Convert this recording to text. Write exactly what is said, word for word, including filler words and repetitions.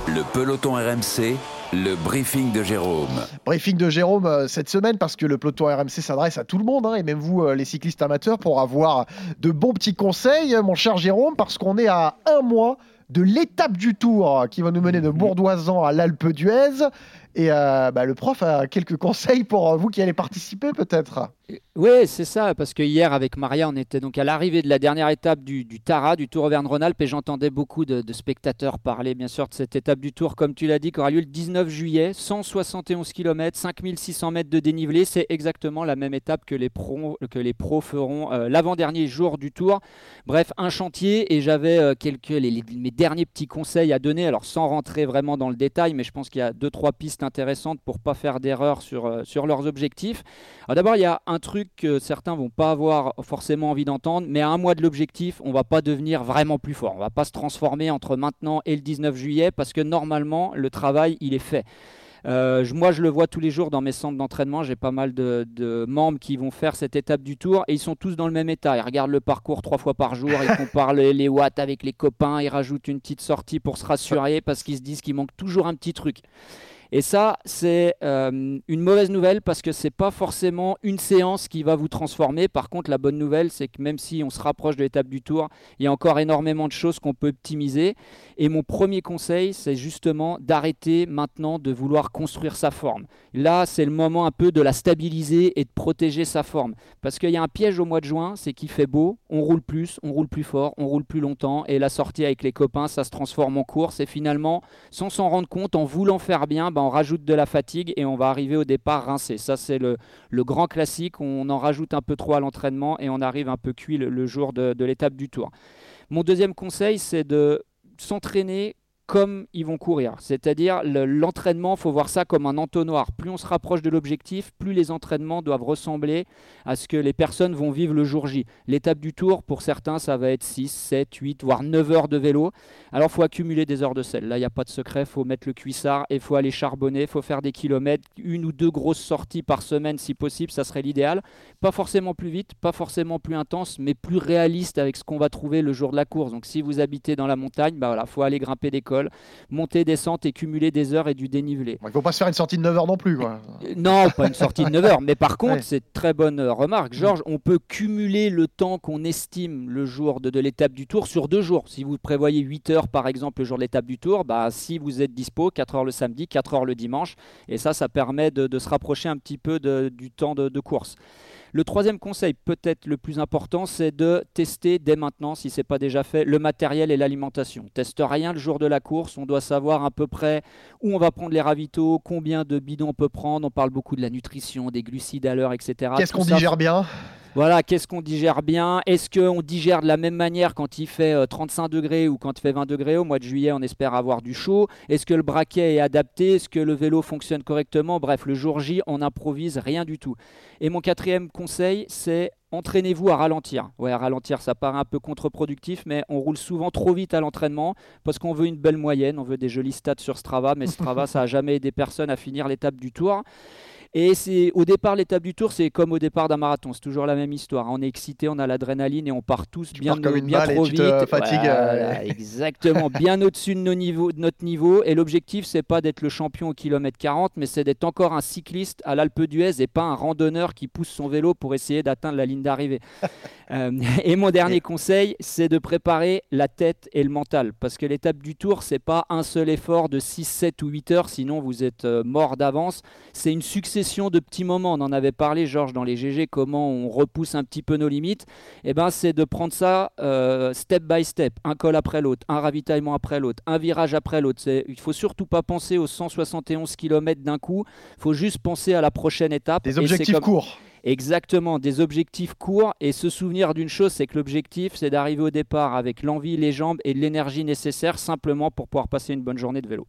Le peloton R M C, le briefing de Jérôme. Briefing de Jérôme euh, cette semaine parce que le peloton R M C s'adresse à tout le monde, hein, et même vous, euh, les cyclistes amateurs, pour avoir de bons petits conseils, mon cher Jérôme, parce qu'on est à un mois de l'étape du Tour qui va nous mener de Bourdoisan à l'Alpe d'Huez. Et euh, bah, le prof a quelques conseils pour vous qui allez participer peut-être. Oui, c'est ça, parce que hier avec Maria, on était donc à l'arrivée de la dernière étape du, du Tara, du Tour Auvergne-Rhône-Alpes, et j'entendais beaucoup de, de spectateurs parler bien sûr de cette étape du Tour, comme tu l'as dit, qui aura lieu le dix-neuf juillet, cent soixante et onze kilomètres, cinq mille six cents mètres de dénivelé. C'est exactement la même étape que les pros, que les pros feront euh, l'avant-dernier jour du Tour. Bref, un chantier, et j'avais euh, quelques les, les, mes derniers petits conseils à donner, alors sans rentrer vraiment dans le détail, mais je pense qu'il y a deux trois pistes intéressantes pour ne pas faire d'erreur sur, euh, sur leurs objectifs. Alors d'abord, il y a un truc que certains vont pas avoir forcément envie d'entendre, mais à un mois de l'objectif, on va pas devenir vraiment plus fort. On va pas se transformer entre maintenant et le dix-neuf juillet, parce que normalement, le travail, il est fait. Euh, moi, je le vois tous les jours dans mes centres d'entraînement. J'ai pas mal de, de membres qui vont faire cette étape du Tour et ils sont tous dans le même état. Ils regardent le parcours trois fois par jour, ils comparent les, les watts avec les copains, ils rajoutent une petite sortie pour se rassurer parce qu'ils se disent qu'il manque toujours un petit truc. Et ça, c'est euh, une mauvaise nouvelle parce que ce n'est pas forcément une séance qui va vous transformer. Par contre, la bonne nouvelle, c'est que même si on se rapproche de l'étape du Tour, il y a encore énormément de choses qu'on peut optimiser. Et mon premier conseil, c'est justement d'arrêter maintenant de vouloir construire sa forme. Là, c'est le moment un peu de la stabiliser et de protéger sa forme. Parce qu'il y a un piège au mois de juin, c'est qu'il fait beau, on roule plus, on roule plus fort, on roule plus longtemps. Et la sortie avec les copains, ça se transforme en course. Et finalement, sans s'en rendre compte, en voulant faire bien, on rajoute de la fatigue et on va arriver au départ rincé. Ça, c'est le, le grand classique. On en rajoute un peu trop à l'entraînement et on arrive un peu cuit le, le jour de, de l'étape du Tour. Mon deuxième conseil, c'est de s'entraîner comme ils vont courir. C'est-à-dire le, l'entraînement, il faut voir ça comme un entonnoir. Plus on se rapproche de l'objectif, plus les entraînements doivent ressembler à ce que les personnes vont vivre le jour J. L'étape du Tour, pour certains, ça va être six, sept, huit, voire neuf heures de vélo. Alors, il faut accumuler des heures de selle. Là, il n'y a pas de secret. Il faut mettre le cuissard et il faut aller charbonner. Il faut faire des kilomètres. Une ou deux grosses sorties par semaine, si possible, ça serait l'idéal. Pas forcément plus vite, pas forcément plus intense, mais plus réaliste avec ce qu'on va trouver le jour de la course. Donc, si vous habitez dans la montagne, bah voilà, faut aller grimper des cols, monter, descente et cumuler des heures et du dénivelé. Il ne faut pas se faire une sortie de neuf heures non plus, quoi. Non, pas une sortie de neuf heures. Mais par contre, ouais. C'est très bonne remarque, Georges, mmh. on peut cumuler le temps qu'on estime le jour de, de l'étape du Tour sur deux jours. Si vous prévoyez huit heures, par exemple, le jour de l'étape du Tour, bah, si vous êtes dispo, quatre heures le samedi, quatre heures le dimanche. Et ça, ça permet de, de se rapprocher un petit peu de, du temps de, de course. Le troisième conseil, peut-être le plus important, c'est de tester dès maintenant, si ce n'est pas déjà fait, le matériel et l'alimentation. On ne teste rien le jour de la course, on doit savoir à peu près où on va prendre les ravitaux, combien de bidons on peut prendre, on parle beaucoup de la nutrition, des glucides à l'heure, et cetera. Qu'est-ce Tout qu'on ça, digère bien ? Voilà, qu'est-ce qu'on digère bien ? Est-ce qu'on digère de la même manière quand il fait euh, trente-cinq degrés ou quand il fait vingt degrés ? Au mois de juillet, on espère avoir du chaud. Est-ce que le braquet est adapté ? Est-ce que le vélo fonctionne correctement ? Bref, le jour J, on n'improvise rien du tout. Et mon quatrième conseil, c'est entraînez-vous à ralentir. Ouais, à ralentir, ça paraît un peu contre-productif, mais on roule souvent trop vite à l'entraînement parce qu'on veut une belle moyenne, on veut des jolis stats sur Strava, mais Strava, ça n'a jamais aidé personne à finir l'étape du Tour. Et c'est, au départ, l'étape du Tour, c'est comme au départ d'un marathon. C'est toujours la même histoire. On est excité, on a l'adrénaline et on part tous tu bien, pars comme no, bien une trop et tu vite. te fatigues. Voilà, exactement. Bien au-dessus de, nos niveaux, de notre niveau. Et l'objectif, c'est pas d'être le champion au kilomètre quarante, mais c'est d'être encore un cycliste à l'Alpe d'Huez et pas un randonneur qui pousse son vélo pour essayer d'atteindre la ligne d'arrivée. euh, et mon dernier et... conseil, c'est de préparer la tête et le mental. Parce que l'étape du Tour, c'est pas un seul effort de six, sept ou huit heures, sinon vous êtes euh, mort d'avance. C'est une succession de petits moments. On en avait parlé, Georges, dans les G G, comment on repousse un petit peu nos limites. Et ben, c'est de prendre ça euh, step by step, un col après l'autre, un ravitaillement après l'autre, un virage après l'autre. C'est, il ne faut surtout pas penser aux cent soixante et onze kilomètres d'un coup. Il faut juste penser à la prochaine étape. Des objectifs comme... courts. Exactement, des objectifs courts et se souvenir d'une chose, c'est que l'objectif, c'est d'arriver au départ avec l'envie, les jambes et l'énergie nécessaire simplement pour pouvoir passer une bonne journée de vélo.